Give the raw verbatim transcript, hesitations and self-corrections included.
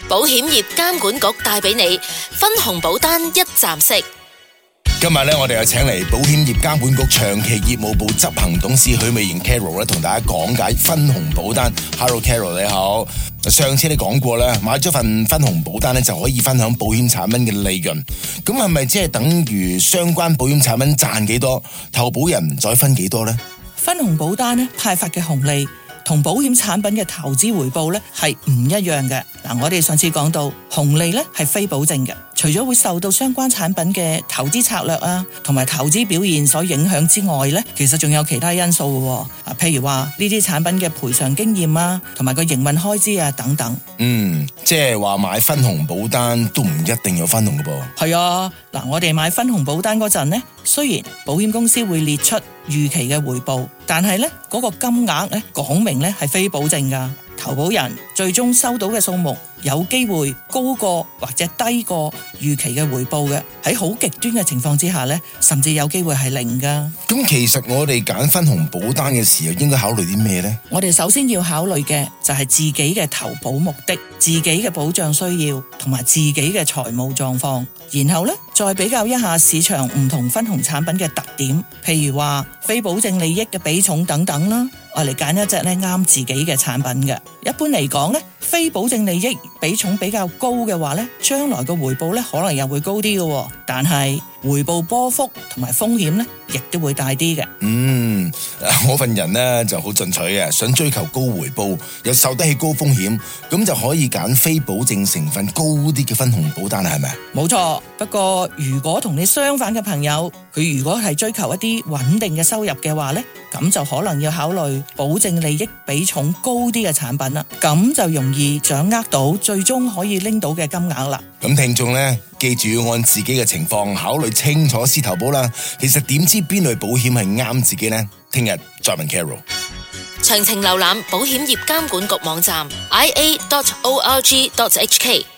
保險業監管局帶俾你分紅保單一站式。 今日咧，我哋又請嚟保險業監管局長期業務部執行董事許美瑩 Carol 咧，同大家講解分紅保單。Hello Carol， 你好。上次你講過咧，買咗份分紅保單咧就可以分享保險產品嘅利潤。咁係咪即係等於相關保險產品賺幾多，投保人再分幾多呢？ 分紅保單咧派發嘅紅利同保險產品嘅投資回報咧係唔一樣嘅。嗱，我哋上次講到紅利咧係非保證嘅，除咗會受到相關產品嘅投資策略啊同埋投資表現所影響之外咧，其實仲有其他因素嘅。啊，譬如話呢啲產品嘅賠償經驗啊，同埋個營運開支啊等等。 嗯，即係話買分紅保單都唔一定有分紅嘅噃。係啊，嗱，我哋買分紅保單嗰陣呢，雖然保險公司會列出預期嘅回報，但係咧嗰個金額咧講明咧係非保證噶。投保人最終收到嘅數目有機會高過或者低過預期嘅回報嘅，喺好極端嘅情況之下呢，甚至有機會係零噶。 咁其實我哋揀分紅保單嘅時候應該考慮啲咩呢？ 我哋首先要考慮嘅就係自己嘅投保目的、自己嘅保障需要同埋自己嘅財務狀況，然後呢，再比較一下市場唔同分紅產品嘅特點，譬如話非保證利益嘅比重等等啦，我嚟揀一隻咧啱自己嘅產品嘅。一般嚟講咧，非保證利益比重比較高嘅話咧，將來嘅回報咧可能又會高啲嘅，但係回報波幅同埋風險咧，亦都會大啲嘅。嗯， 我份人咧就好進取嘅，想追求高回報，又受得起高風險，咁就可以揀非保證成分高啲嘅分紅保單，係咪？ 冇錯，不過如果同你相反嘅朋友，佢如果係追求一啲穩定嘅收入嘅話咧，咁就可能要考慮保證利益比重高啲嘅產品啦，咁就容易掌握到最終可以拎到嘅金額啦。 咁聽眾咧，記住要按自己嘅情況考慮清楚先投保啦。其實點知邊類保險係啱自己呢？聽日再問 Carol。 詳情瀏覽保險業監管局網站 i a dot org dot h k。